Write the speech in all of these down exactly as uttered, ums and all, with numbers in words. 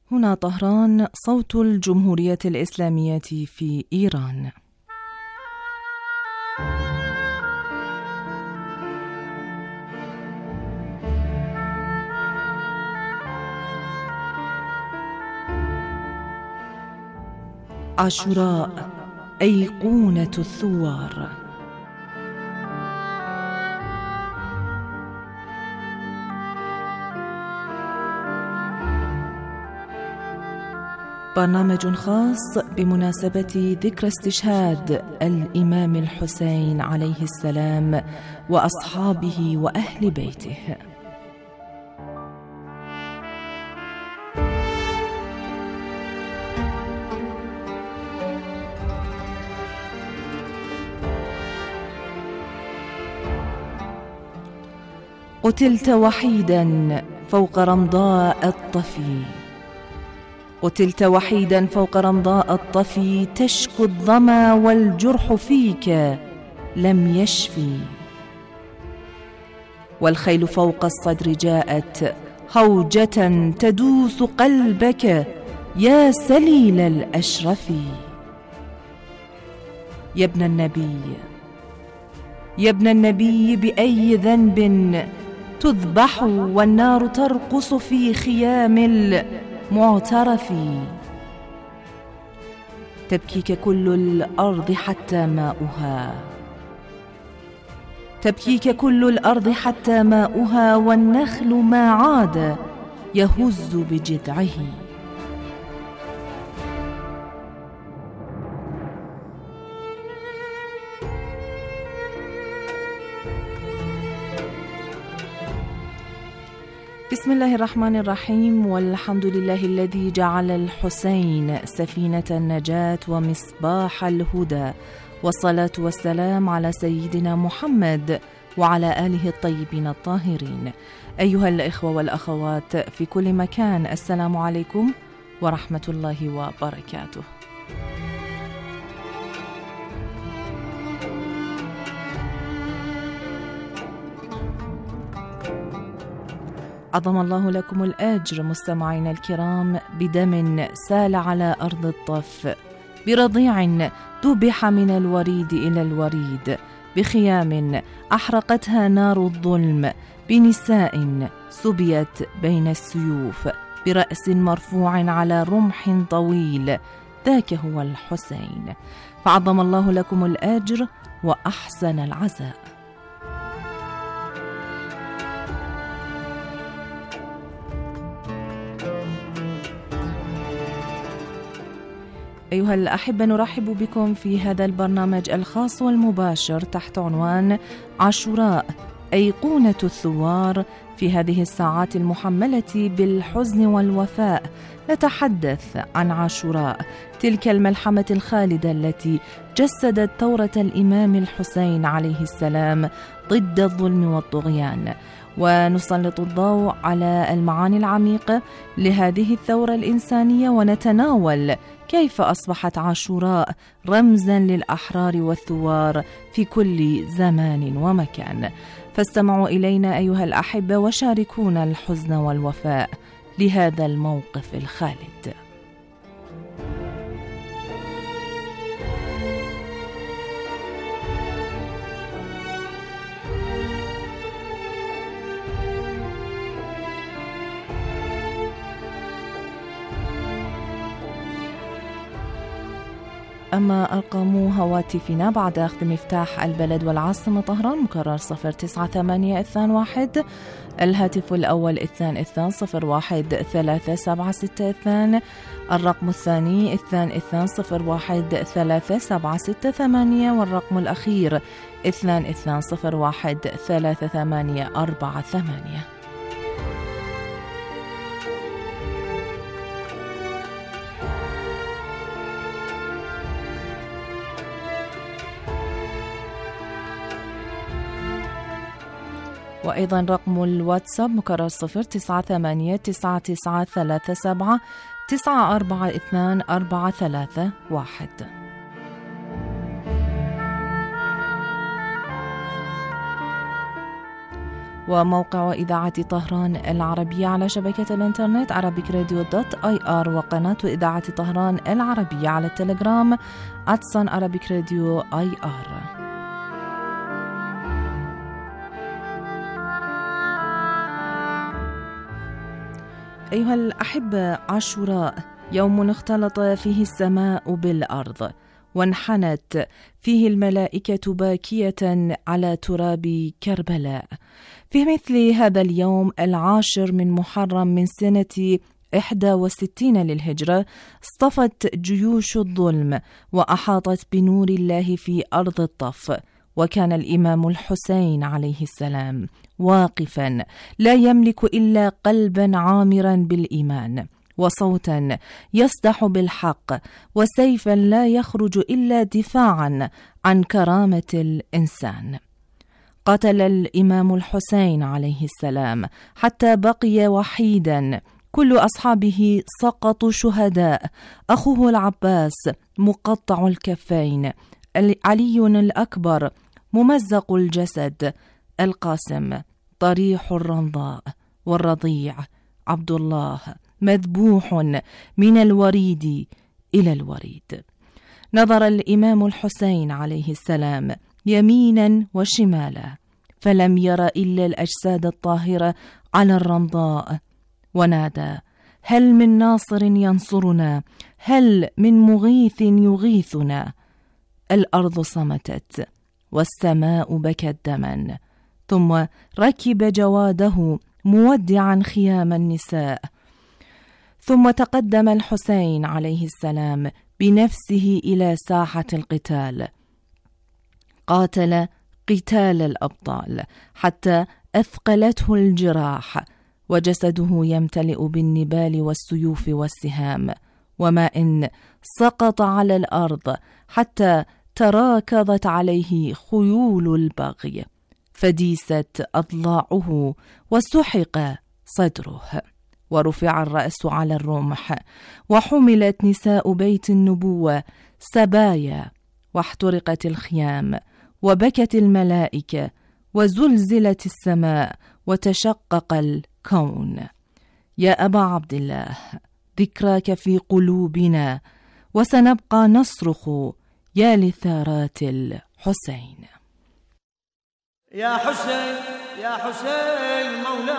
هنا طهران، صوت الجمهورية الإسلامية في إيران. عاشوراء، أيقونة الثوار. برنامج خاص بمناسبة ذكرى استشهاد الإمام الحسين عليه السلام وأصحابه وأهل بيته. قتلت وحيدا فوق رمضاء الطفي، قتلت وحيدا فوق رمضاء الطفي، تشكو الظما والجرح فيك لم يشفي، والخيل فوق الصدر جاءت هوجة تدوس قلبك يا سليل الأشرف. يا ابن النبي، يا ابن النبي، بأي ذنب تذبح والنار ترقص في خيام المعترف؟ تبكيك كل الأرض حتى ماؤها، تبكيك كل الأرض حتى ماؤها، والنخل ما عاد يهز بجذعه. بسم الله الرحمن الرحيم، والحمد لله الذي جعل الحسين سفينة النجاة ومصباح الهدى، والصلاة والسلام على سيدنا محمد وعلى آله الطيبين الطاهرين. أيها الإخوة والأخوات في كل مكان، السلام عليكم ورحمة الله وبركاته. عظم الله لكم الأجر مستمعينا الكرام، بدم سال على أرض الطف، برضيع ذبح من الوريد إلى الوريد، بخيام أحرقتها نار الظلم، بنساء سبيت بين السيوف، برأس مرفوع على رمح طويل، ذاك هو الحسين. فعظم الله لكم الأجر وأحسن العزاء. أيها الأحبة، نرحب بكم في هذا البرنامج الخاص والمباشر تحت عنوان عاشوراء، أيقونة الثوار. في هذه الساعات المحملة بالحزن والوفاء نتحدث عن عاشوراء، تلك الملحمة الخالدة التي جسدت ثورة الإمام الحسين عليه السلام ضد الظلم والطغيان، ونسلط الضوء على المعاني العميقة لهذه الثورة الإنسانية، ونتناول كيف أصبحت عاشوراء رمزاً للأحرار والثوار في كل زمان ومكان. فاستمعوا إلينا أيها الأحبة وشاركونا الحزن والوفاء لهذا الموقف الخالد. أما أرقام هواتفنا بعد أخذ مفتاح البلد والعاصمة طهران مكرر صفر تسعة ثمانية اثنان واحد، الهاتف الأول اثنان اثنان صفر واحد ثلاثة سبعة ستة اثنان، الرقم الثاني اثنان اثنان صفر واحد ثلاثة سبعة ستة ثمانية، والرقم الأخير اثنان اثنان صفر واحد ثلاثة ثمانية أربعة ثمانية. وأيضا رقم الواتساب مكرر صفر تسعة ثمانية تسعة تسعة ثلاثة سبعة تسعة أربعة اثنان أربعة ثلاثة واحد. وموقع إذاعة طهران العربية على شبكة الإنترنت عربيك راديو دوت آي آر، وقناة إذاعة طهران العربية على التليجرام أتسان عربيك راديو آي آر. أيها الأحبة، عاشوراء يوم اختلط فيه السماء بالأرض، وانحنت فيه الملائكة باكية على تراب كربلاء. في مثل هذا اليوم العاشر من محرم من سنة إحدى وستين للهجرة اصطفت جيوش الظلم وأحاطت بنور الله في أرض الطف، وكان الإمام الحسين عليه السلام واقفا لا يملك إلا قلبا عامرا بالإيمان، وصوتا يصدح بالحق، وسيفا لا يخرج إلا دفاعا عن كرامة الإنسان. قتل الإمام الحسين عليه السلام حتى بقي وحيدا، كل أصحابه سقطوا شهداء، أخوه العباس مقطع الكفين، علي الأكبر ممزق الجسد، القاسم طريح الرضاء، والرضيع عبد الله مذبوح من الوريد إلى الوريد. نظر الإمام الحسين عليه السلام يمينا وشمالا، فلم ير إلا الأجساد الطاهرة على الرمضاء، ونادى: هل من ناصر ينصرنا؟ هل من مغيث يغيثنا؟ الأرض صمتت والسماء بكت دما، ثم ركب جواده مودعا خيام النساء، ثم تقدم الحسين عليه السلام بنفسه إلى ساحة القتال. قاتل قتال الأبطال حتى أثقلته الجراح، وجسده يمتلئ بالنبال والسيوف والسهام، وما إن سقط على الأرض حتى تراكضت عليه خيول البغي، فديست أضلاعه وسحق صدره، ورفع الرأس على الرمح، وحملت نساء بيت النبوة سبايا، واحترقت الخيام، وبكت الملائكة، وزلزلت السماء، وتشقق الكون. يا أبا عبد الله، ذكراك في قلوبنا، وسنبقى نصرخ يا لثارات الحسين. يا حسين يا حسين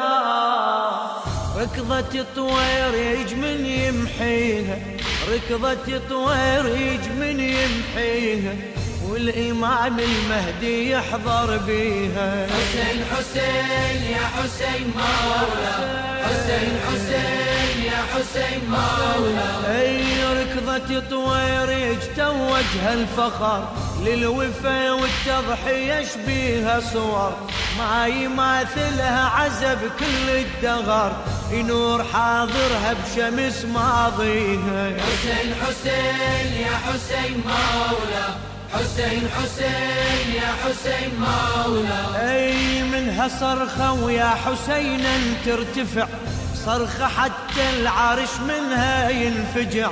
مولاي، ركضة طوير يج من يمحيها، ركضة طوير يج من يمحيها، والإمام المهدي يحضر بيها. حسين حسين يا حسين مولا، حسين حسين يا حسين مولا. اي ركضة طوير يجتوجها الفخر، للوفا والتضحية يشبيها صور، ما يماثلها عزب كل الدهر، ينور حاضرها بشمس ماضيها. حسين حسين يا حسين مولا، حسين حسين يا حسين مولا. اي منها صرخة ويا حسينا ترتفع، صرخة حتى العرش منها ينفجع،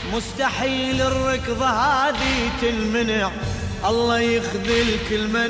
مستحيل الركضة هذه تنمنع، الله يخذلك المن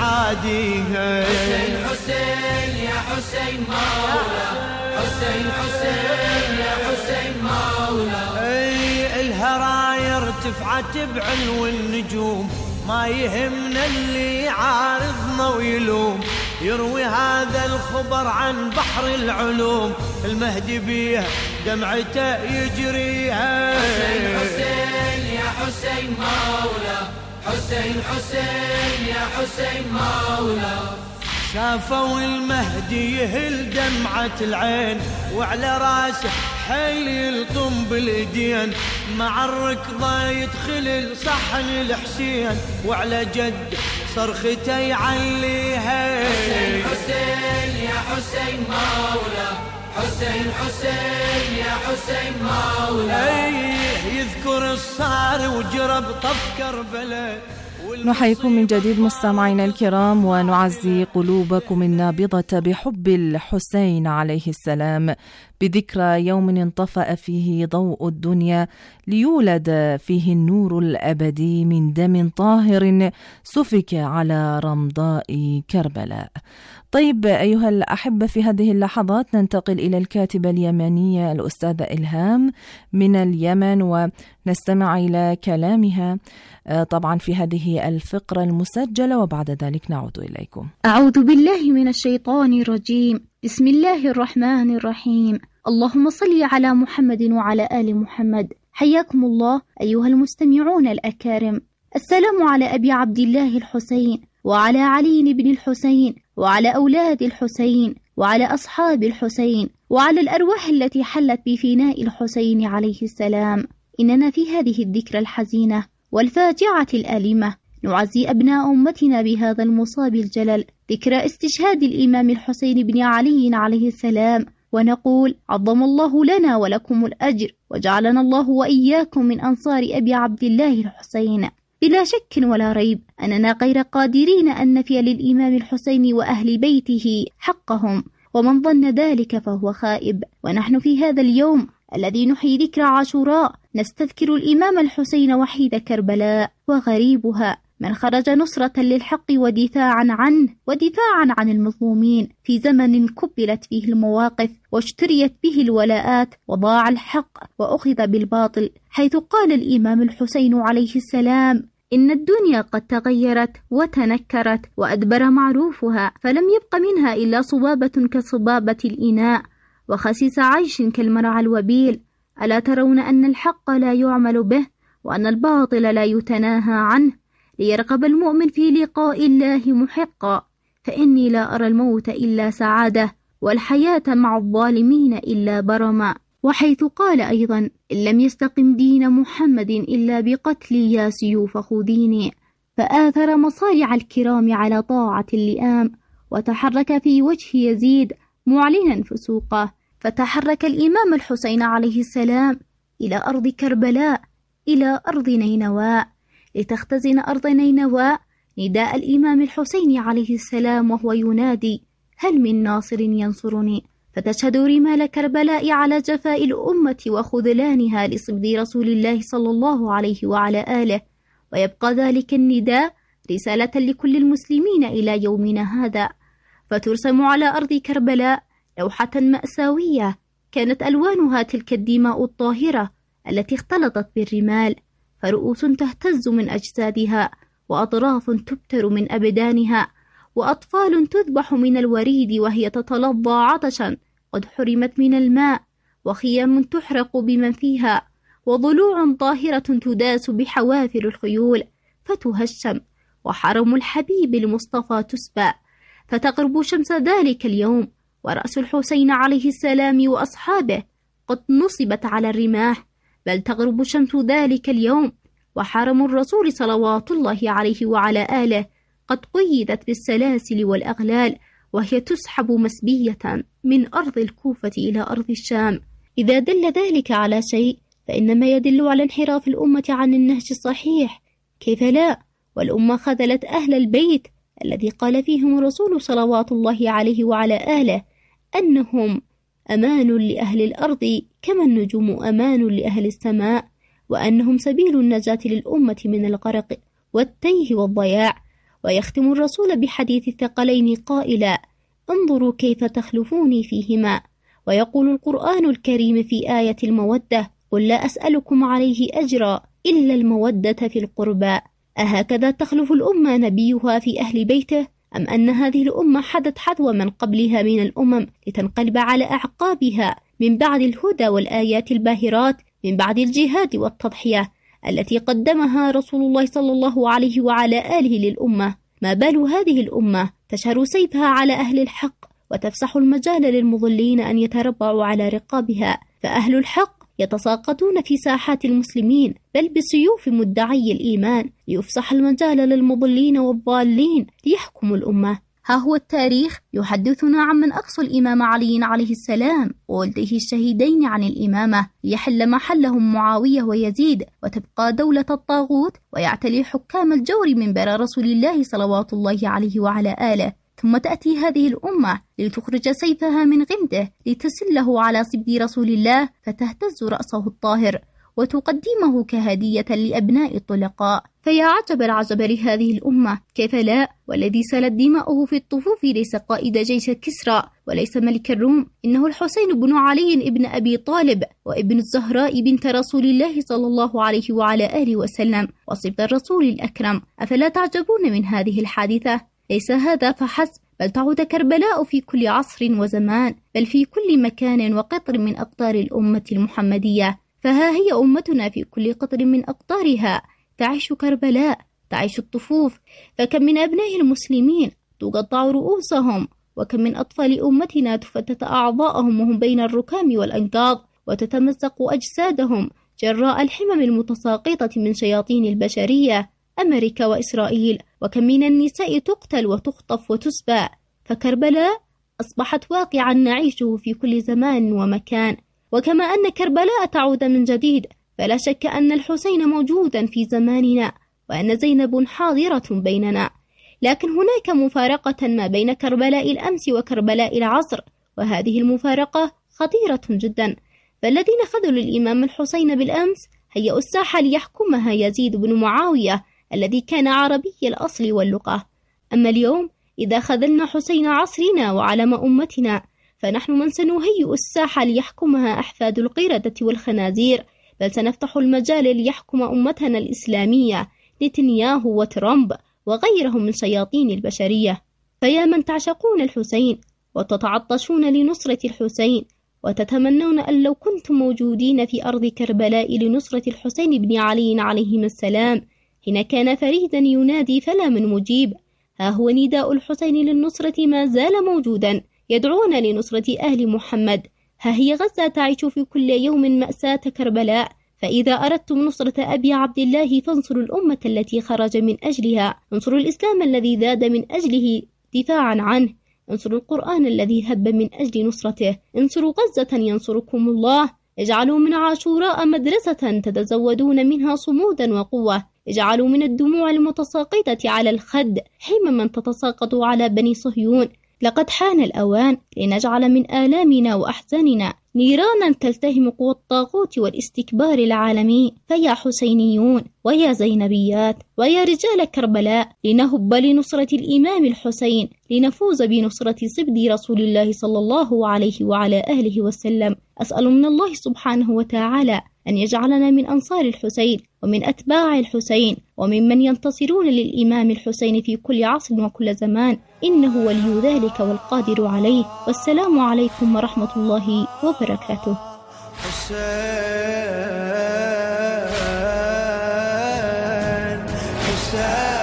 يعاديها. حسين حسين يا حسين مولا، حسين حسين يا حسين مولا. اي الهرايا ارتفعت بعلو النجوم، ما يهمنا اللي يعارضنا ويلوم، يروي هذا الخبر عن بحر العلوم، المهدي بيه دمعته يجريها. حسين حسين يا حسين مولا، حسين حسين يا حسين مولا. شافوا المهدي يهل دمعة العين، وعلى راسه حيل يلطم بالايدين، مع الركضة يدخل صحن الحسين، وعلى جد صرخته يعليها. حسين حسين يا حسين مولا، حسين حسين يا حسين مولا. اي يذكر الصار وجرب طف كربلاء. نحييكم من جديد مستمعينا الكرام، ونعزي قلوبكم النابضة بحب الحسين عليه السلام في ذكرى يوم انطفأ فيه ضوء الدنيا ليولد فيه النور الأبدي من دم طاهر سفك على رمضاء كربلاء. طيب أيها الأحبة، في هذه اللحظات ننتقل إلى الكاتبة اليمنية الأستاذة إلهام من اليمن ونستمع إلى كلامها طبعا في هذه الفقرة المسجلة، وبعد ذلك نعود إليكم. أعوذ بالله من الشيطان الرجيم. بسم الله الرحمن الرحيم. اللهم صل على محمد وعلى آل محمد. حياكم الله أيها المستمعون الأكارم. السلام على أبي عبد الله الحسين وعلى علي بن الحسين وعلى أولاد الحسين وعلى أصحاب الحسين وعلى الأرواح التي حلت بفناء الحسين عليه السلام. إننا في هذه الذكرى الحزينة والفاجعة الآلمة نعزي أبناء أمتنا بهذا المصاب الجلل، ذكرى استشهاد الإمام الحسين بن علي عليه السلام، ونقول عظم الله لنا ولكم الأجر، وجعلنا الله وإياكم من أنصار أبي عبد الله الحسين. بلا شك ولا ريب أننا غير قادرين أن نفي للإمام الحسين وأهل بيته حقهم، ومن ظن ذلك فهو خائب. ونحن في هذا اليوم الذي نحيي ذكرى عاشوراء نستذكر الإمام الحسين وحيد كربلاء وغريبها، من خرج نصرة للحق ودفاعا عنه ودفاعا عن المظلومين في زمن كبلت فيه المواقف واشتريت به الولاءات وضاع الحق وأخذ بالباطل، حيث قال الإمام الحسين عليه السلام: إن الدنيا قد تغيرت وتنكرت وأدبر معروفها، فلم يبق منها إلا صبابة كصبابة الإناء وخسيس عيش كالمرعى الوبيل. ألا ترون أن الحق لا يعمل به وأن الباطل لا يتناهى عنه، ليرغب المؤمن في لقاء الله محقا، فإني لا أرى الموت إلا سعادة والحياة مع الظالمين إلا برما. وحيث قال أيضا: إن لم يستقم دين محمد إلا بقتلي يا سيوف خذيني. فآثر مصارع الكرام على طاعة اللئام، وتحرك في وجه يزيد معلنا فسوقه، فتحرك الإمام الحسين عليه السلام إلى أرض كربلاء، إلى أرض نينوى، لتختزن أرض نينوى نداء الإمام الحسين عليه السلام وهو ينادي: هل من ناصر ينصرني؟ فتشهد رمال كربلاء على جفاء الأمة وخذلانها لصبد رسول الله صلى الله عليه وعلى آله، ويبقى ذلك النداء رسالة لكل المسلمين إلى يومنا هذا. فترسم على أرض كربلاء لوحة مأساوية كانت ألوانها تلك الدماء الطاهرة التي اختلطت بالرمال، فرؤوس تهتز من أجسادها، وأطراف تبتر من أبدانها، وأطفال تذبح من الوريد وهي تتلظى عطشا قد حرمت من الماء، وخيام تحرق بمن فيها، وضلوع طاهرة تداس بحوافر الخيول فتهشم، وحرم الحبيب المصطفى تسبى. فتغرب شمس ذلك اليوم ورأس الحسين عليه السلام وأصحابه قد نصبت على الرماح، بل تغرب شمس ذلك اليوم وحرم الرسول صلوات الله عليه وعلى آله قد قيدت بالسلاسل والأغلال، وهي تسحب مسبية من أرض الكوفة إلى أرض الشام. إذا دل ذلك على شيء فإنما يدل على انحراف الأمة عن النهج الصحيح. كيف لا؟ والأمة خذلت أهل البيت الذي قال فيهم الرسول صلوات الله عليه وعلى آله أنهم أمان لأهل الأرض كما النجوم أمان لأهل السماء، وأنهم سبيل النجاة للأمة من الغرق والتيه والضياع. ويختم الرسول بحديث الثقلين قائلا: انظروا كيف تخلفوني فيهما. ويقول القرآن الكريم في آية المودة: قل لا أسألكم عليه أجرا إلا المودة في القربى. أهكذا تخلف الأمة نبيها في أهل بيته، أم أن هذه الأمة حدت حذو من قبلها من الأمم لتنقلب على أعقابها من بعد الهدى والآيات الباهرات، من بعد الجهاد والتضحية التي قدمها رسول الله صلى الله عليه وعلى آله للأمة؟ ما بال هذه الأمة تشهر سيفها على أهل الحق وتفسح المجال للمضلين أن يتربعوا على رقابها، فأهل الحق يتساقطون في ساحات المسلمين بل بسيوف مدعي الإيمان ليفسح المجال للمضلين والضالين ليحكموا الأمة. ها هو التاريخ يحدثنا عن من أقصى الإمام علي عليه السلام وولده الشهيدين عن الإمامة، ليحل محلهم معاوية ويزيد، وتبقى دولة الطاغوت ويعتلي حكام الجور منبر رسول الله صلوات الله عليه وعلى آله. ثم تأتي هذه الأمة لتخرج سيفها من غمده لتسله على صبد رسول الله فتهتز رأسه الطاهر وتقدمه كهدية لأبناء الطلقاء. فيا عجب العجب لهذه الأمة، كيف لا؟ والذي سالت دماؤه في الطفوف ليس قائد جيش كسرى وليس ملك الروم، إنه الحسين بن علي ابن أبي طالب وابن الزهراء بنت رسول الله صلى الله عليه وعلى آله وسلم وصبت الرسول الأكرم. أفلا تعجبون من هذه الحادثة؟ ليس هذا فحسب، بل تعود كربلاء في كل عصر وزمان، بل في كل مكان وقطر من أقطار الأمة المحمدية. فها هي أمتنا في كل قطر من أقطارها تعيش كربلاء، تعيش الطفوف. فكم من أبناء المسلمين تقطع رؤوسهم، وكم من أطفال أمتنا تفتت أعضاءهم وهم بين الركام والأنقاض، وتتمزق أجسادهم جراء الحمم المتساقطة من شياطين البشرية أمريكا وإسرائيل. وكم من النساء تقتل وتخطف وتسبى. فكربلاء أصبحت واقعا نعيشه في كل زمان ومكان. وكما أن كربلاء تعود من جديد، فلا شك أن الحسين موجودا في زماننا، وأن زينب حاضرة بيننا. لكن هناك مفارقة ما بين كربلاء الأمس وكربلاء العصر، وهذه المفارقة خطيرة جدا. فالذين خذلوا الإمام الحسين بالأمس هيئوا الساحة ليحكمها يزيد بن معاوية الذي كان عربي الأصل واللغة. أما اليوم إذا خذلنا حسين عصرنا وعلم أمتنا، فنحن من سنهيئ الساحة ليحكمها أحفاد القردة والخنازير، بل سنفتح المجال ليحكم أمتنا الإسلامية نتنياهو وترامب وغيرهم من شياطين البشرية. فيا من تعشقون الحسين وتتعطشون لنصرة الحسين وتتمنون أن لو كنتم موجودين في أرض كربلاء لنصرة الحسين بن علي عليهما السلام حين كان فريدا ينادي فلا من مجيب، ها هو نداء الحسين للنصرة ما زال موجودا، يدعون لنصرة أهل محمد. ها هي غزة تعيش في كل يوم مأساة كربلاء. فإذا أردتم نصرة أبي عبد الله فانصروا الأمة التي خرج من أجلها، انصروا الإسلام الذي ذاد من أجله دفاعا عنه، انصروا القرآن الذي هب من أجل نصرته، انصروا غزة ينصركم الله. اجعلوا من عاشوراء مدرسة تتزودون منها صمودا وقوة، اجعلوا من الدموع المتساقطة على الخد حمما تتساقط على بني صهيون. لقد حان الأوان لنجعل من آلامنا وأحزاننا نيرانا تلتهم قوى الطاغوت والاستكبار العالمي. فيا حسينيون ويا زينبيات ويا رجال كربلاء، لنهب لنصرة الإمام الحسين، لنفوز بنصرة صبد رسول الله صلى الله عليه وعلى آله وسلم. أسأل من الله سبحانه وتعالى أن يجعلنا من أنصار الحسين ومن أتباع الحسين وممن ينتصرون للإمام الحسين في كل عصر وكل زمان، إنه ولي ذلك والقادر عليه. والسلام عليكم ورحمة الله وبركاته. حسين حسين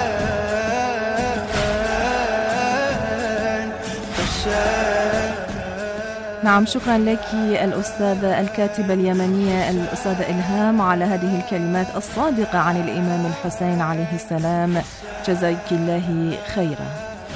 حسين. نعم، شكرا لك الأستاذة الكاتبة اليمنية الأستاذة إلهام على هذه الكلمات الصادقة عن الإمام الحسين عليه السلام، جزاك الله خيرا.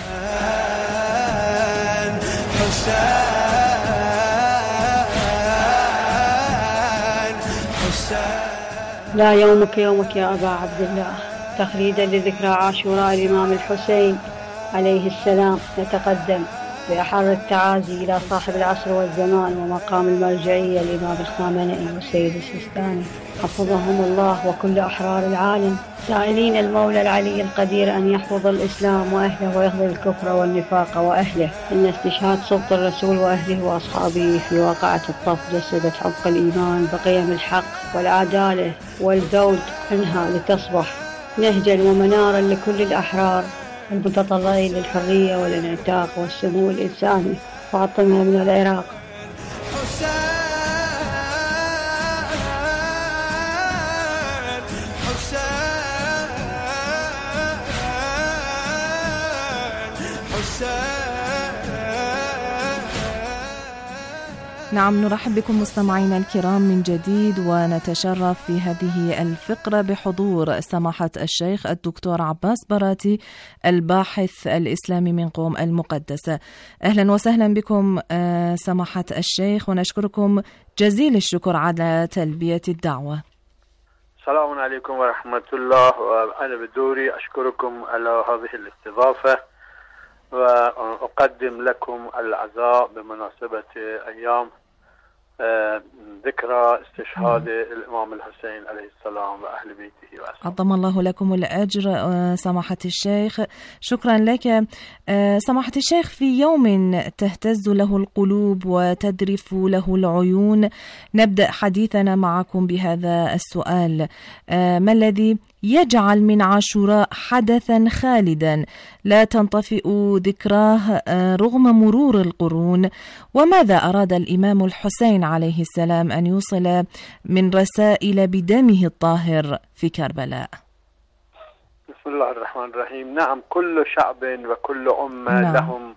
لا يومك يومك يا أبا عبد الله. تخليدا لذكرى عاشوراء الإمام الحسين عليه السلام، نتقدم بأحر التعازي إلى صاحب العصر والزمان ومقام المرجعية الإمام الخامنئي والسيد السيستاني حفظهم الله وكل أحرار العالم، سائلين المولى العلي القدير أن يحفظ الإسلام وأهله ويخذل الكفر والنفاق وأهله. إن استشهاد سبط الرسول وأهله وأصحابه في واقعة الطف جسدت حق الإيمان بقيم الحق والعدالة والذود منها لتصبح نهجا ومنارا لكل الأحرار المتطلعين للحرية والانعتاق والسمو الإنساني. فاطمة من العراق. حسين حسين حسين. نعم، نرحب بكم مستمعينا الكرام من جديد، ونتشرف في هذه الفقرة بحضور سماحة الشيخ الدكتور عباس براتي الباحث الإسلامي من قم المقدسة. أهلا وسهلا بكم سماحة الشيخ، ونشكركم جزيل الشكر على تلبية الدعوة. السلام عليكم ورحمة الله. وأنا بدوري أشكركم على هذه الاستضافة وأقدم لكم العزاء بمناسبة أيام ذكرى استشهاد الإمام الحسين عليه السلام وأهل بيته وأسره. عظم الله لكم الأجر سماحة الشيخ، شكرا لك سماحة الشيخ. في يوم تهتز له القلوب وتذرف له العيون، نبدأ حديثنا معكم بهذا السؤال: ما الذي يجعل من عاشوراء حدثا خالدا لا تنطفئ ذكراه رغم مرور القرون؟ وماذا أراد الإمام الحسين عليه السلام أن يوصل من رسائل بدمه الطاهر في كربلاء؟ بسم الله الرحمن الرحيم. نعم، كل شعب وكل أمة نعم. لهم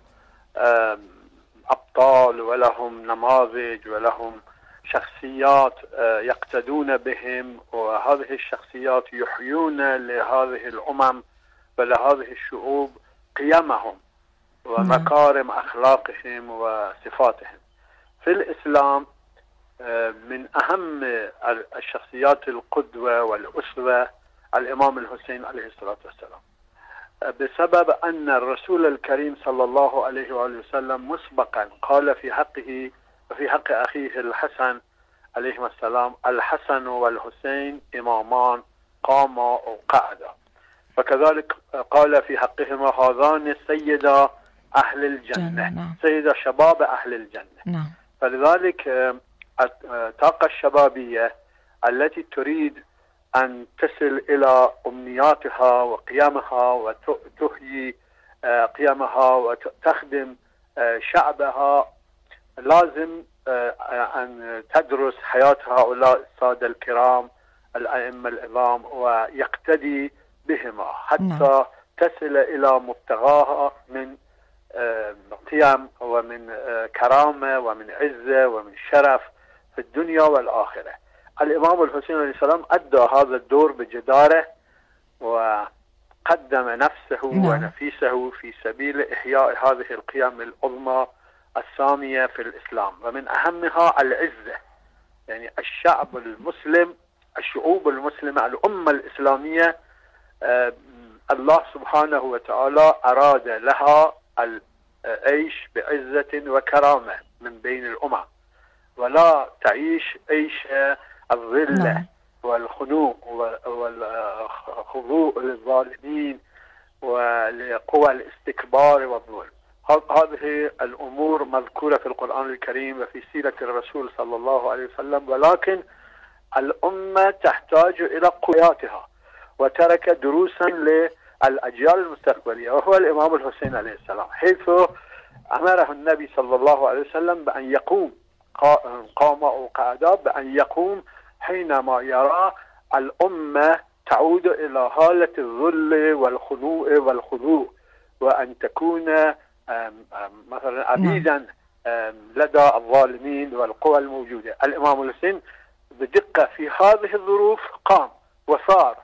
أبطال ولهم نماذج ولهم شخصيات يقتدون بهم، وهذه الشخصيات يحيون لهذه الأمم ولهذه الشعوب قيمهم ومكارم أخلاقهم وصفاتهم. في الإسلام من أهم الشخصيات القدوة والأسوة الإمام الحسين عليه الصلاة والسلام، بسبب أن الرسول الكريم صلى الله عليه وآله وسلم مسبقا قال في حقه وفي حق أخيه الحسن عليه السلام: الحسن والحسين إمامان قاما وقعدا. فكذلك قال في حقهما: هذان سيدا أهل الجنة، نعم. سيدا شباب أهل الجنة. نعم. فلذلك الطاقة الشبابية التي تريد أن تصل إلى أمنياتها وقيمها وتحيي قيمها وتخدم شعبها، لازم أن تدرس حياة هؤلاء السادة الكرام الأئمة العظام ويقتدي بهما حتى نعم. تصل إلى مبتغاها من قيم ومن كرامة ومن عزة ومن شرف في الدنيا والآخرة. الإمام الحسين عليه السلام أدى هذا الدور بجدارة وقدم نفسه نعم. ونفيسه في سبيل إحياء هذه القيم العظمى السامية في الإسلام، ومن أهمها العزة. يعني الشعب المسلم، الشعوب المسلمة، الأمة الإسلامية، آه الله سبحانه وتعالى أراد لها العيش بعزة وكرامة من بين الأمم، ولا تعيش عيش الذلة والخنوع والخضوع للظالمين ولقوى الاستكبار والظلم. هذه الأمور مذكورة في القرآن الكريم وفي سيرة الرسول صلى الله عليه وسلم، ولكن الأمة تحتاج إلى قواتها، وترك دروسا للأجيال المستقبلية، وهو الإمام الحسين عليه السلام، حيث أمره النبي صلى الله عليه وسلم بأن يقوم قام أو قعدا بأن يقوم حينما يرى الأمة تعود إلى حالة الذل والخنوع والخضوع، وأن تكون أم أم مثلا عبيدا لدى الظالمين والقوى الموجودة. الإمام الحسين بدقة في هذه الظروف قام وصار،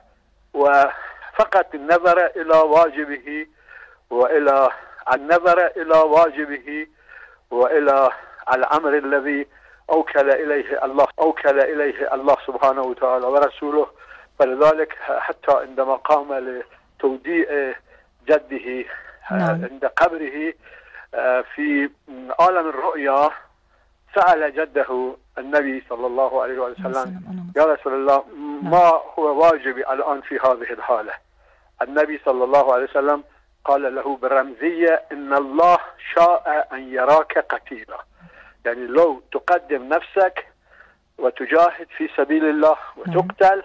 وفقط النظر إلى واجبه وإلى النظر إلى واجبه وإلى الأمر الذي أوكل إليه الله أوكل إليه الله سبحانه وتعالى ورسوله. فلذلك حتى عندما قام لتوديع جده نعم. عند قبره في عالم الرؤيا، سأل جده النبي صلى الله عليه وسلم: يا رسول الله، ما هو واجبي الآن في هذه الحالة؟ النبي صلى الله عليه وسلم قال له بالرمزية: إن الله شاء أن يراك قتيلا. يعني لو تقدم نفسك وتجاهد في سبيل الله وتقتل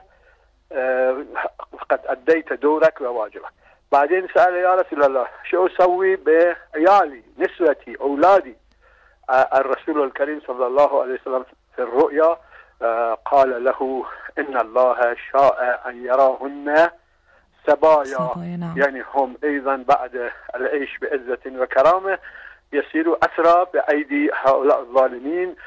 فقد أديت دورك وواجبك. بعدين سأل: يا رسول الله، شو أسوي بعيالي نسوتي أولادي؟ الرسول الكريم صلى الله عليه وسلم في الرؤيا قال له: إن الله شاء أن يراهن سبايا، يعني هم أيضا بعد العيش بعزة وكرامة يسيروا أسرى بأيدي هؤلاء الظالمين،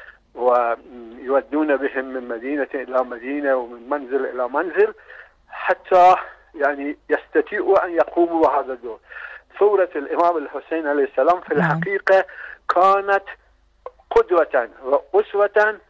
ويودون بهم من مدينة إلى مدينة ومن منزل إلى منزل حتى يعني يستطيعوا أن يقوموا بهذا الدور. ثورة الإمام الحسين عليه السلام في الحقيقة كانت قدوة وأسوة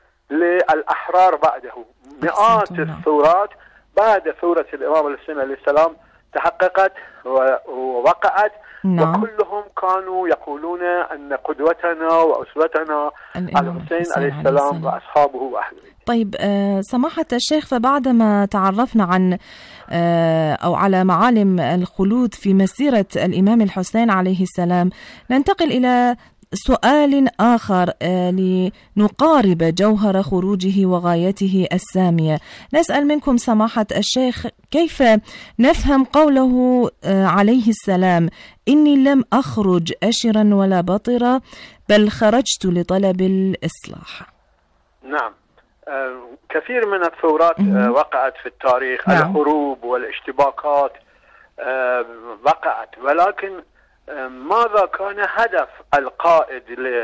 للأحرار بعده. مئات الثورات بعد ثورة الإمام الحسين عليه السلام تحققت ووقعت. نعم. وكلهم كانوا يقولون أن قدوتنا وأسوتنا الحسين عليه السلام وأصحابه وأهله. طيب آه سماحة الشيخ، فبعدما تعرفنا عن آه أو على معالم الخلود في مسيرة الإمام الحسين عليه السلام، ننتقل إلى سؤال آخر آه لنقارب جوهر خروجه وغايته السامية. نسأل منكم سماحة الشيخ، كيف نفهم قوله آه عليه السلام: إني لم أخرج أشرا ولا بطرا بل خرجت لطلب الإصلاح؟ نعم، آه كثير من الثورات آه وقعت في التاريخ. نعم. الحروب والاشتباكات آه وقعت، ولكن ماذا كان هدف القائد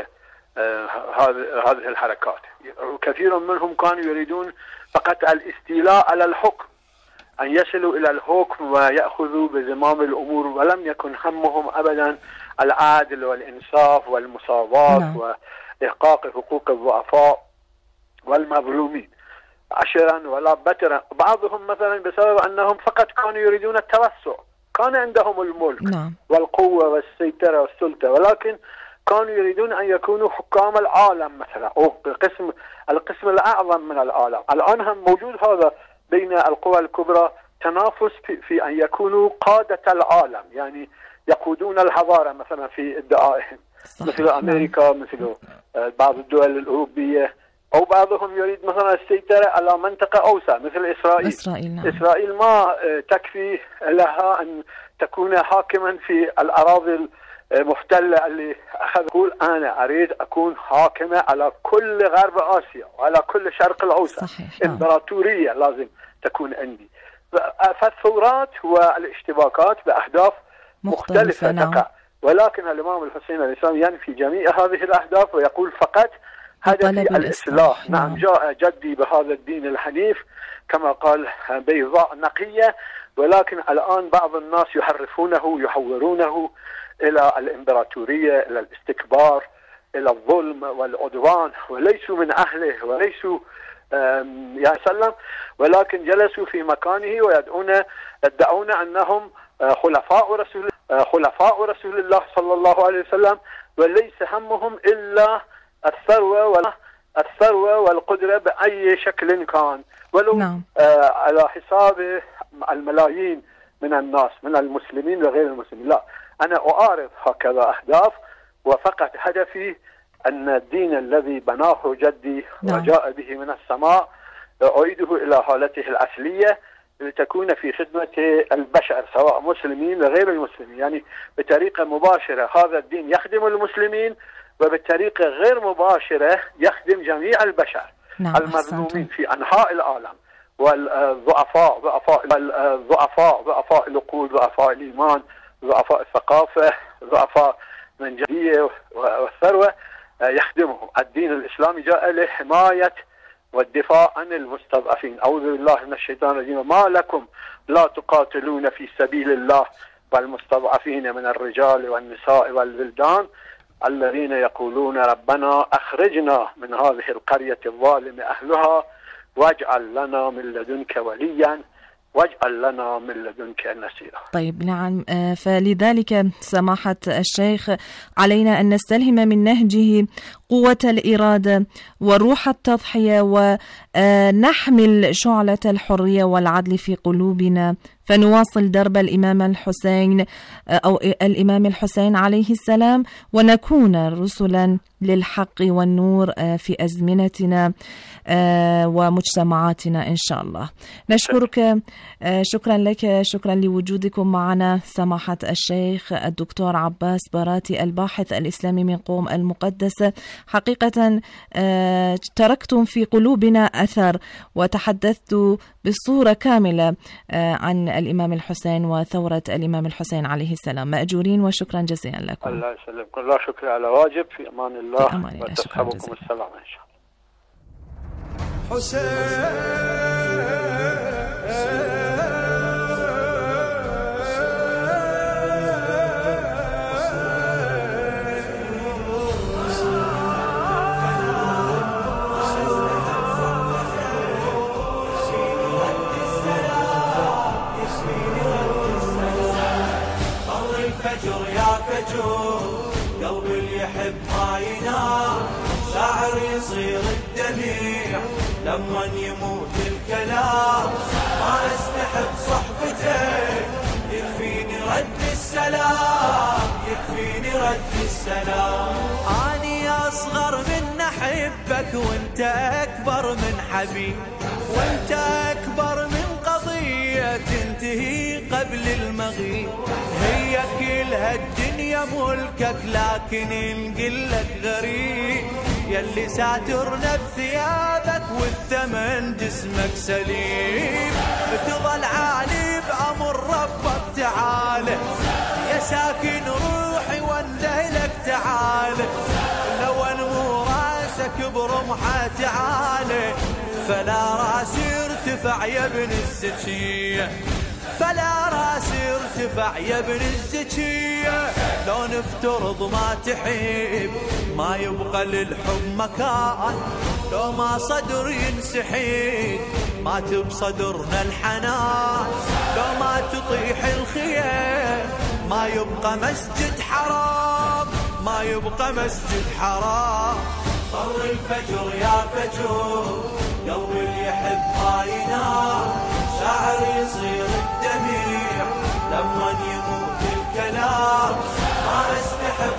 لهذه الحركات؟ كثير منهم كانوا يريدون فقط الاستيلاء على الحكم، أن يصلوا إلى الحكم ويأخذوا بزمام الأمور، ولم يكن همهم أبدا العدل والإنصاف والمساواة. نعم. وإحقاق حقوق الضعفاء والمظلومين عشرا ولا بترا. بعضهم مثلا بسبب أنهم فقط كانوا يريدون التوسع، كان عندهم الملك. نعم. والقوة والسيطرة والسلطة، ولكن كانوا يريدون أن يكونوا حكام العالم مثلا، أو القسم القسم الأعظم من العالم. الآن هم موجود هذا بين القوى الكبرى، تنافس في, في أن يكونوا قادة العالم، يعني يقودون الحضارة مثلا في ادعائهم، مثل أمريكا، مثل بعض الدول الأوروبية، أو بعضهم يريد مثلا السيطرة على منطقة أوسع مثل إسرائيل. إسرائيل, نعم. إسرائيل ما تكفي لها أن تكون حاكما في الأراضي المحتلة اللي أخذ. يقول أنا أريد أكون حاكمة على كل غرب آسيا وعلى كل شرق الأوسط. صحيح. إمبراطورية لازم تكون عندي. فالثورات والاشتباكات بأهداف مختلفة, مختلفة تقع. ولكن الإمام الحسين عليه السلام ينفي جميع هذه الأهداف ويقول فقط هدفي الإصلاح. نعم. نعم، جاء جدي بهذا الدين الحنيف كما قال بيضاء نقية، ولكن الآن بعض الناس يحرفونه يحورونه إلى الإمبراطورية، إلى الاستكبار، إلى الظلم والعدوان، وليسوا من أهله وليسوا يا سلم، ولكن جلسوا في مكانه ويدعون يدعون أنهم خلفاء رسول خلفاء رسول الله صلى الله عليه وسلم، وليس همهم إلا الثروة ولا الثروة والقدرة بأي شكل كان، ولو نعم. آه على حساب الملايين من الناس من المسلمين وغير المسلمين. لا، أنا أعارض هكذا أهداف، وفقط هدفي أن الدين الذي بناه جدي نعم. وجاء به من السماء أعيده إلى حالته الأصلية لتكون في خدمة البشر سواء مسلمين وغير المسلمين، يعني بطريقة مباشرة هذا الدين يخدم المسلمين، وبطريقة غير مباشرة يخدم جميع البشر نعم. المظلومين في أنحاء العالم، والضعفاء ضعفاء الضعفاء ضعفاء العقول، ضعفاء الإيمان، ضعفاء الثقافة، ضعفاء من جهية والثروة يخدمه. الدين الإسلامي جاء لحماية والدفاع عن المستضعفين. أعوذ بالله من الشيطان الرجيم. ما لكم لا تقاتلون في سبيل الله والمستضعفين من الرجال والنساء والولدان الذين يقولون ربنا أخرجنا من هذه القرية الظالم أهلها واجعل لنا من لدنك وليا واجعل لنا من لدنك نصيرا. طيب نعم، فلذلك سماحة الشيخ علينا أن نستلهم من نهجه قوة الإرادة وروح التضحية، ونحمل شعلة الحرية والعدل في قلوبنا، فنواصل درب الإمام الحسين أو الإمام الحسين عليه السلام، ونكون رسلا للحق والنور في أزمنتنا ومجتمعاتنا إن شاء الله. نشكرك، شكرا لك، شكرا لوجودكم معنا سماحة الشيخ الدكتور عباس براتي الباحث الإسلامي من قوم المقدسة. حقيقة تركتم في قلوبنا أثر وتحدثت بصورة كاملة عن الإمام الحسين وثورة الإمام الحسين عليه السلام. مأجورين وشكرا جزيلا لكم. الله يسلمكم. لا شكر على واجب. في أمان الله وتصحبكم السلام إن شاء الله. حسين السلام. أني أصغر من أحبك وانت أكبر من حبيب، وانت أكبر من قضية تنتهي قبل المغيب. هي كل هالدنيا ملكك لكن نقلك غريب، يلي ساترنا بثيابك والثمن جسمك سليم. بتظل عالي بأمر ربك تعالى، يا ساكن روحي واندهلك تعالى. لو انمو راسك برمحة تعالى، فلا راسي ارتفع يا ابن الزكية، فلا راسي ارتفع يا ابن الزكية. لو نفترض ما تحب ما يبقى للحب مكان، لو ما صدر ينسحب ما تبصدرنا الحنان. لو ما تطيح الخيام ما يبقى مسجد حرام، ما يبقى مسجد حرام. طر الفجر يا فجر قلبي اللي يحب ما ينام، شاعر يصير الدميع لما يموت الكلام. ما استحب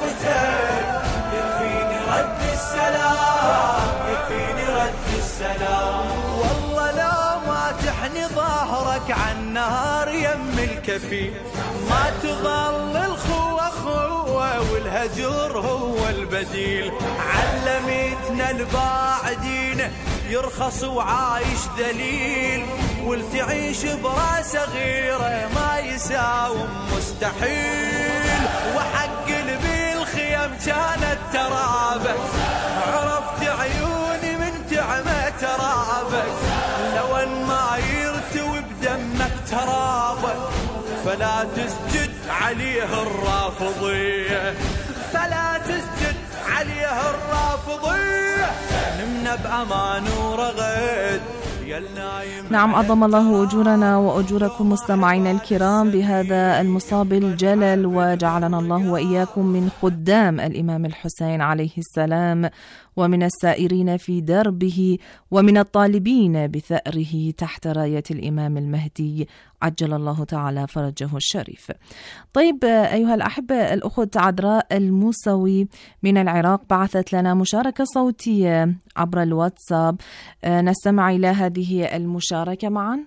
صحبتك يكفيني رد السلام، يكفيني رد السلام. والله لا ما تحني ظهرك عن نهار يم الكفي، ما تظل الخوة خوة والهجر هو البديل. علمتنا الباعدين يرخص وعايش ذليل، والتعيش براس صغيرة ما يساوم مستحيل. وحق بالخيام كانت ترابك، عرفت عيوني من تعمة ترابك. لو ان ما يرتوي بدمك ترابك، فلا تسجد عليه الرافضية، فلا تسجد عليه الرافضية. نمنا بأمان ورغد. نعم، عظم الله أجورنا وأجوركم مستمعينا الكرام بهذا المصاب الجلل، وجعلنا الله وإياكم من خدام الإمام الحسين عليه السلام، ومن السائرين في دربه، ومن الطالبين بثأره تحت راية الإمام المهدي عجل الله تعالى فرجه الشريف. طيب أيها الأحبة، الأخت عذراء الموسوي من العراق بعثت لنا مشاركة صوتية عبر الواتساب، نستمع إلى هذه المشاركة معا.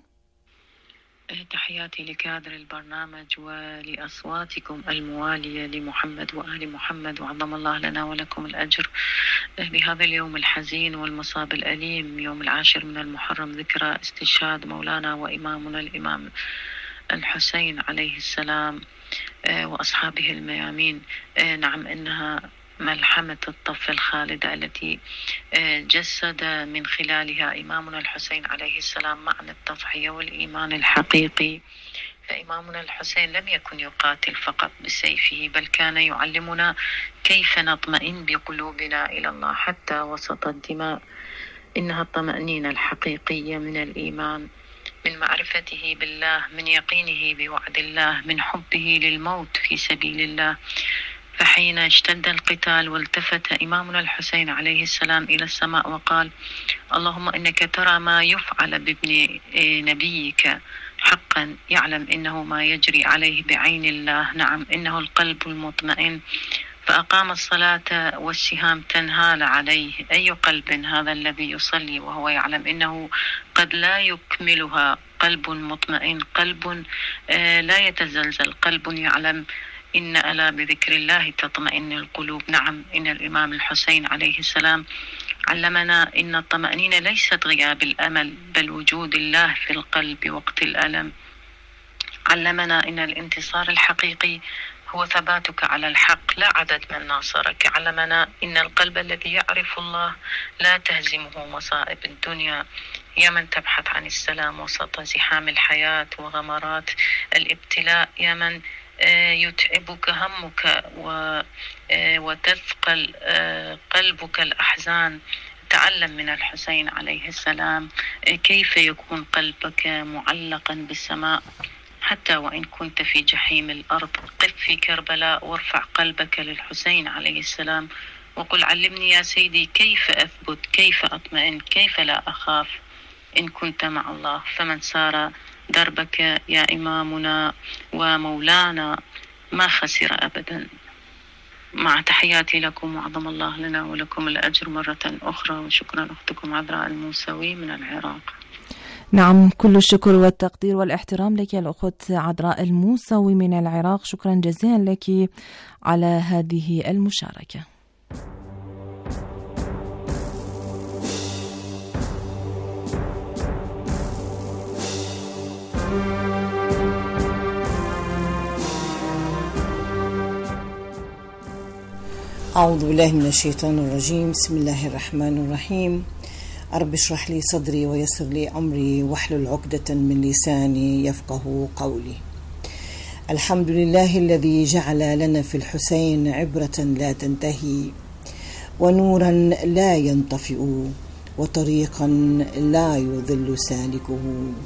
تحياتي لكادر البرنامج ولأصواتكم الموالية لمحمد وآل محمد، وعظم الله لنا ولكم الأجر بهذا اليوم الحزين والمصاب الأليم، يوم العاشر من المحرم، ذكرى استشهاد مولانا وإمامنا الإمام الحسين عليه السلام وأصحابه الميامين. نعم، إنها ملحمة الطف الخالدة التي جسد من خلالها إمامنا الحسين عليه السلام معنى التضحية والإيمان الحقيقي. فإمامنا الحسين لم يكن يقاتل فقط بسيفه، بل كان يعلمنا كيف نطمئن بقلوبنا إلى الله حتى وسط الدماء. إنها الطمأنينة الحقيقية من الإيمان، من معرفته بالله، من يقينه بوعد الله، من حبه للموت في سبيل الله. فحين اشتد القتال والتفت إمامنا الحسين عليه السلام إلى السماء وقال: اللهم إنك ترى ما يفعل بابن نبيك، حقا يعلم إنه ما يجري عليه بعين الله. نعم، إنه القلب المطمئن. فأقام الصلاة والسهام تنهال عليه. أي قلب هذا الذي يصلي وهو يعلم إنه قد لا يكملها؟ قلب مطمئن، قلب لا يتزلزل، قلب يعلم إن ألا بذكر الله تطمئن القلوب. نعم، إن الإمام الحسين عليه السلام علمنا إن الطمأنينة ليست غياب الأمل، بل وجود الله في القلب وقت الألم. علمنا إن الانتصار الحقيقي هو ثباتك على الحق، لا عدد من ناصرك. علمنا إن القلب الذي يعرف الله لا تهزمه مصائب الدنيا. يا من تبحث عن السلام وسط زحام الحياة وغمرات الابتلاء، يا من يتعبك همك وتثقل قلبك الأحزان، تعلم من الحسين عليه السلام كيف يكون قلبك معلقا بالسماء حتى وإن كنت في جحيم الأرض. قف في كربلاء وارفع قلبك للحسين عليه السلام وقل: علمني يا سيدي كيف أثبت، كيف أطمئن، كيف لا أخاف إن كنت مع الله. فمن سار دربك يا إمامنا ومولانا ما خسر أبدا. مع تحياتي لكم وعظم الله لنا ولكم الأجر مرة أخرى. وشكرا أختكم عذراء الموسوي من العراق. نعم، كل الشكر والتقدير والاحترام لك الأخت عذراء الموسوي من العراق. شكرا جزيلا لك على هذه المشاركة. أعوذ بالله من الشيطان الرجيم. بسم الله الرحمن الرحيم. رب اشرح لي صدري ويسر لي أمري واحلل عقدة من لساني يفقه قولي. الحمد لله الذي جعل لنا في الحسين عبرة لا تنتهي، ونورا لا ينطفئ، وطريقا لا يضل سالكه.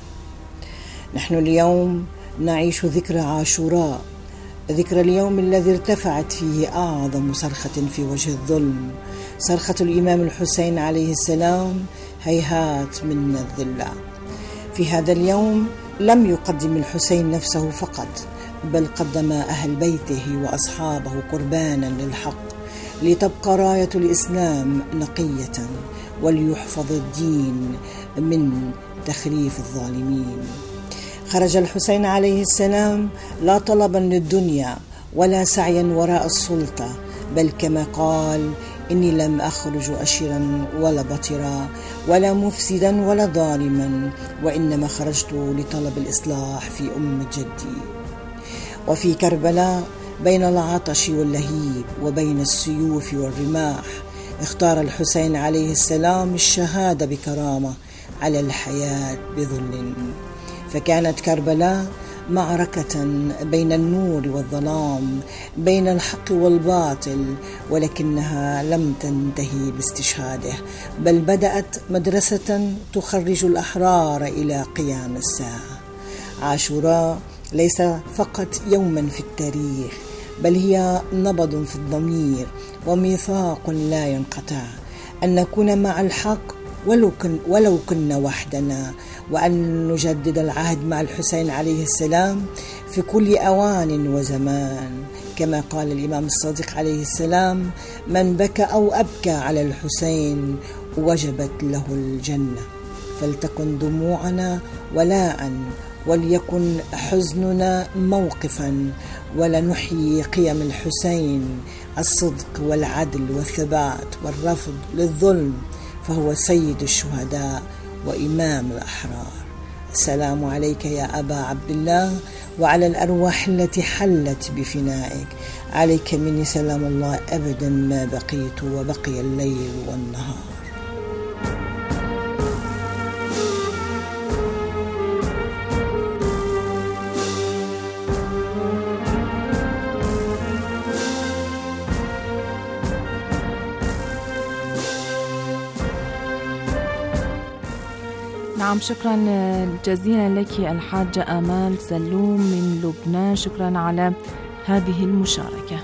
نحن اليوم نعيش ذكرى عاشوراء، ذكرى اليوم الذي ارتفعت فيه أعظم صرخة في وجه الظلم، صرخة الإمام الحسين عليه السلام: هيهات منا الذلة. في هذا اليوم لم يقدم الحسين نفسه فقط، بل قدم أهل بيته وأصحابه قربانا للحق، لتبقى راية الإسلام نقية، وليحفظ الدين من تخريف الظالمين. خرج الحسين عليه السلام لا طلبا للدنيا ولا سعيا وراء السلطة، بل كما قال: إني لم أخرج أشرا ولا بطرا ولا مفسدا ولا ظالما، وإنما خرجت لطلب الإصلاح في أمة جدي. وفي كربلاء بين العطش واللهيب وبين السيوف والرماح، اختار الحسين عليه السلام الشهادة بكرامة على الحياة بذل. فكانت كربلاء معركة بين النور والظلام، بين الحق والباطل، ولكنها لم تنتهي باستشهاده، بل بدأت مدرسة تخرج الأحرار إلى قيام الساعة. عاشوراء ليس فقط يوما في التاريخ، بل هي نبض في الضمير وميثاق لا ينقطع، أن نكون مع الحق ولو, كن ولو كنا وحدنا، وأن نجدد العهد مع الحسين عليه السلام في كل أوان وزمان. كما قال الإمام الصادق عليه السلام: من بكى أو أبكى على الحسين وجبت له الجنة. فلتكن دموعنا ولاء، وليكن حزننا موقفا، ولنحيي قيم الحسين: الصدق والعدل والثبات والرفض للظلم، فهو سيد الشهداء وإمام الأحرار. السلام عليك يا أبا عبد الله، وعلى الأرواح التي حلت بفنائك. عليك مني سلام الله أبدا ما بقيت وبقي الليل والنهار. نعم، شكرا جزيلا لك الحاجة آمال سلوم من لبنان. شكرا على هذه المشاركة.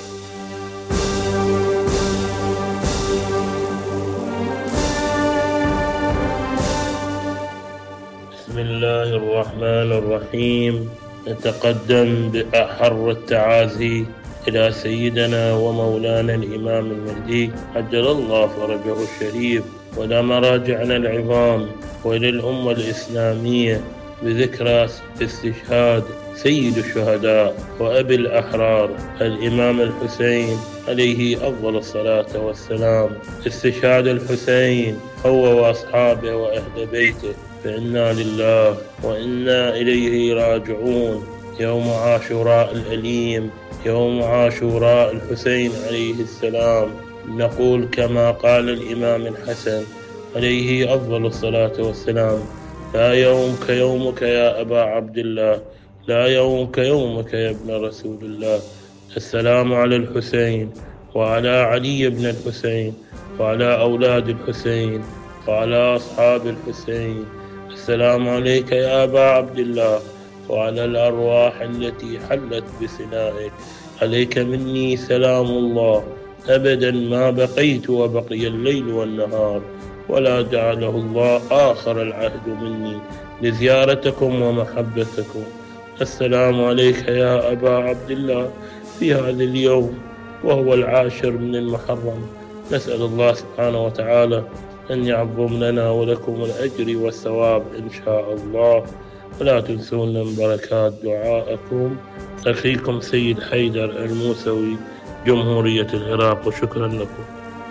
بسم الله الرحمن الرحيم. نتقدم بأحر التعازي إلى سيدنا ومولانا الإمام المهدي عجل الله فرجه الشريف، وإلى مراجعنا العظام، وإلى الأمة الإسلامية بذكرى استشهاد سيد الشهداء وأبي الأحرار الإمام الحسين عليه أفضل الصلاة والسلام. استشهاد الحسين هو وأصحابه وأهل بيته، فإنا لله وإنا إليه راجعون. يوم عاشوراء الأليم، يوم عاشوراء الحسين عليه السلام، نقول كما قال الإمام الحسن عليه أفضل الصلاة والسلام: لا يوم كيومك يا أبا عبد الله، لا يوم كيومك يا ابن رسول الله. السلام على الحسين وعلى علي بن الحسين وعلى أولاد الحسين وعلى أصحاب الحسين. السلام عليك يا أبا عبد الله وعلى الأرواح التي حلت بسنائك. عليك مني سلام الله أبدا ما بقيت وبقي الليل والنهار، ولا جعله الله آخر العهد مني لزيارتكم ومحبتكم. السلام عليك يا أبا عبد الله في هذا اليوم وهو العاشر من المحرم. نسأل الله سبحانه وتعالى أن يعظم لنا ولكم الأجر والثواب إن شاء الله، ولا تنسونا من بركات دعائكم. أخيكم سيد حيدر الموسوي، جمهورية العراق، وشكرا لكم.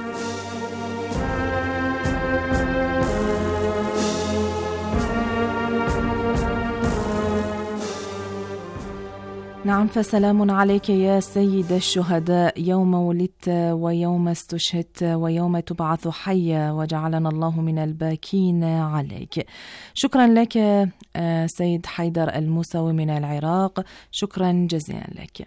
نعم، فسلام عليك يا سيد الشهداء، يوم ولدت ويوم استشهدت ويوم تبعث حيا، وجعلنا الله من الباكين عليك. شكرا لك سيد حيدر الموسوي من العراق، شكرا جزيلا لك.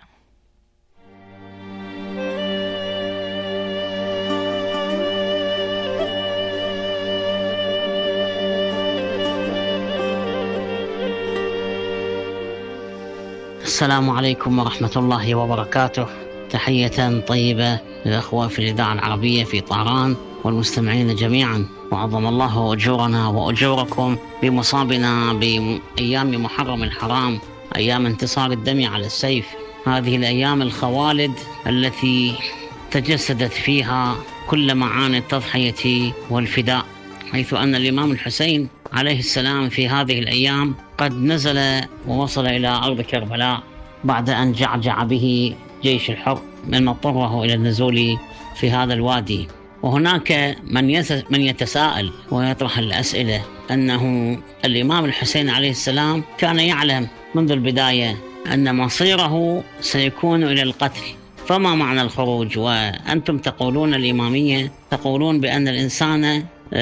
السلام عليكم ورحمة الله وبركاته. تحية طيبة للأخوة في الإذاعة العربية في طهران والمستمعين جميعا، وعظم الله أجورنا وأجوركم بمصابنا بأيام محرم الحرام، أيام انتصار الدم على السيف، هذه الأيام الخوالد التي تجسدت فيها كل معاني التضحية والفداء، حيث أن الإمام الحسين عليه السلام في هذه الأيام قد نزل ووصل إلى أرض كربلاء بعد أن جعجع به جيش الحر مما اضطره إلى النزول في هذا الوادي. وهناك من من يتساءل ويطرح الأسئلة أنه الإمام الحسين عليه السلام كان يعلم منذ البداية أن مصيره سيكون إلى القتل، فما معنى الخروج؟ وأنتم تقولون الإمامية تقولون بأن الإنسان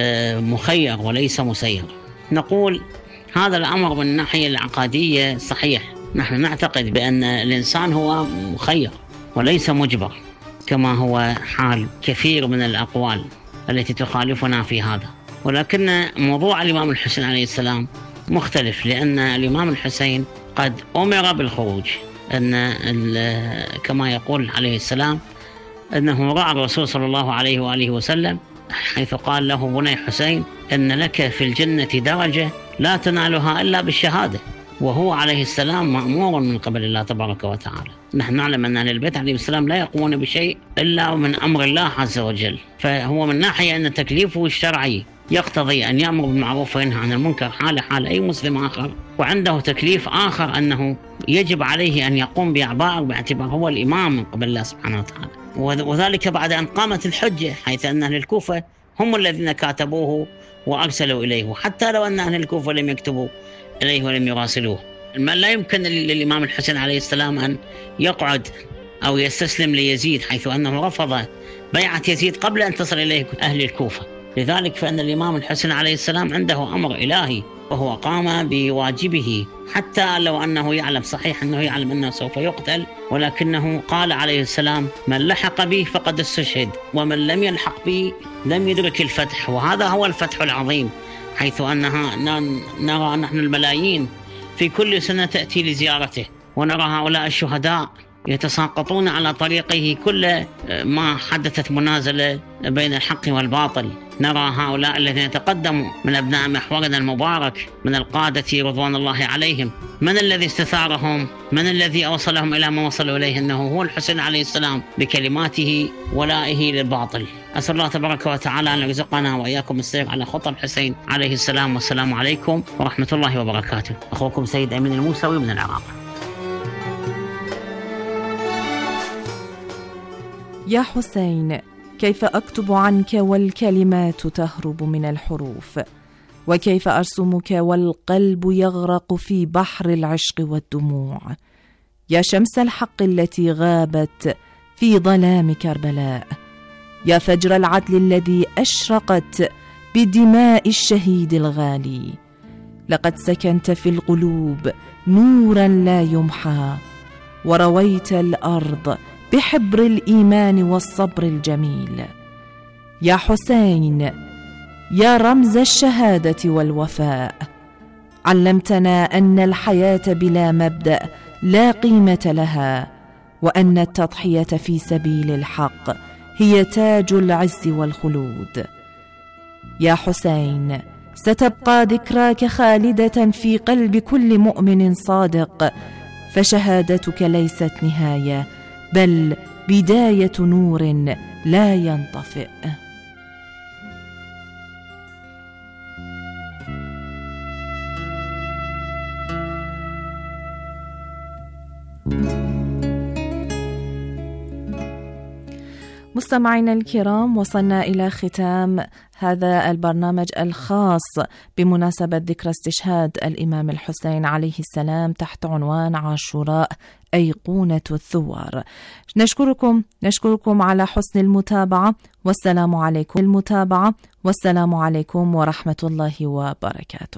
مخير وليس مسير. نقول هذا الأمر من الناحية العقادية صحيح، نحن نعتقد بأن الإنسان هو مخير وليس مجبر، كما هو حال كثير من الأقوال التي تخالفنا في هذا. ولكن موضوع الإمام الحسين عليه السلام مختلف، لأن الإمام الحسين قد أمر بالخروج، أن كما يقول عليه السلام أنه رأى الرسول صلى الله عليه وآله وسلم حيث قال له بني حسين إن لك في الجنة درجة لا تنالها إلا بالشهادة، وهو عليه السلام مأمور من قبل الله تبارك وتعالى. نحن نعلم أن أهل البيت عليه السلام لا يقومون بشيء إلا من أمر الله عز وجل، فهو من ناحية أن تكليفه الشرعي يقتضي أن يأمر بالمعروف وينهى عن المنكر حال حال أي مسلم آخر، وعنده تكليف آخر أنه يجب عليه أن يقوم بأعبائه باعتبار هو الإمام من قبل الله سبحانه وتعالى، وذلك بعد أن قامت الحجة، حيث أن أهل الكوفة هم الذين كاتبوه وأرسلوا إليه، حتى لو أن أهل الكوفة لم يكتبوا إليه ولم يراسلوه. ما لا يمكن للإمام الحسين عليه السلام أن يقعد أو يستسلم ليزيد، حيث أنه رفض بيعة يزيد قبل أن تصل إليه أهل الكوفة. لذلك فإن الإمام الحسين عليه السلام عنده أمر إلهي، وهو قام بواجبه، حتى لو أنه يعلم صحيح أنه يعلم أنه سوف يقتل، ولكنه قال عليه السلام من لحق به فقد استشهد، ومن لم يلحق به لم يدرك الفتح. وهذا هو الفتح العظيم، حيث أنها نرى نحن الملايين في كل سنة تأتي لزيارته، ونرى هؤلاء الشهداء يتساقطون على طريقه كل ما حدثت منازلة بين الحق والباطل. نرى هؤلاء الذين تقدموا من أبناء محورنا المبارك من القادة رضوان الله عليهم، من الذي استثارهم؟ من الذي أوصلهم إلى ما وصلوا إليه؟ أنه هو الحسين عليه السلام بكلماته ولائه للباطل. أسأل الله تبارك وتعالى أن يرزقنا وإياكم السير على خطى الحسين عليه السلام. والسلام عليكم ورحمة الله وبركاته. أخوكم سيد أمين الموسوي من العراق. يا حسين، كيف أكتب عنك والكلمات تهرب من الحروف، وكيف أرسمك والقلب يغرق في بحر العشق والدموع، يا شمس الحق التي غابت في ظلام كربلاء، يا فجر العدل الذي أشرقت بدماء الشهيد الغالي. لقد سكنت في القلوب نورا لا يمحى، ورويت الأرض بحبر الإيمان والصبر الجميل. يا حسين، يا رمز الشهادة والوفاء، علمتنا أن الحياة بلا مبدأ لا قيمة لها، وأن التضحية في سبيل الحق هي تاج العز والخلود. يا حسين، ستبقى ذكراك خالدة في قلب كل مؤمن صادق، فشهادتك ليست نهاية بل بداية نور لا ينطفئ. مستمعينا الكرام، وصلنا إلى ختام هذا البرنامج الخاص بمناسبة ذكرى استشهاد الإمام الحسين عليه السلام تحت عنوان عاشوراء أيقونة الثوار. نشكركم نشكركم على حسن المتابعة، والسلام عليكم المتابعة والسلام عليكم ورحمة الله وبركاته.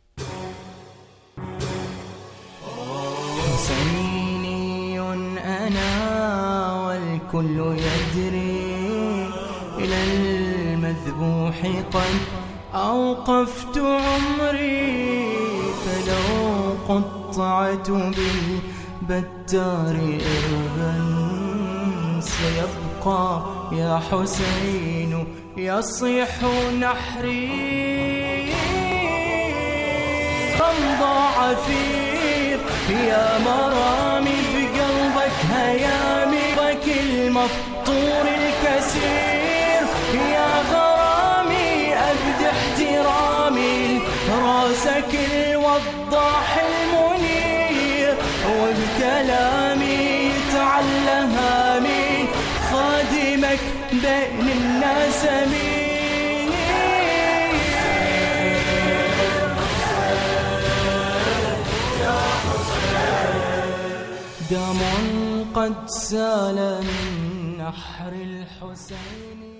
حسيني أنا والكل يجري إلى المذبوح قد أوقفت عمري، فلو قطعت بالبتار إربا سيبقى يا حسين يصيح نحري. رمضى عفير يا مرامي بقلبك هيامي، المفطور الكسير يا غرامي أبد احترامي راسك الوضاح المنير، وبكلامي تعلى هامي خادمك بين الناس أمين. دم قد سال من نحر الحسين.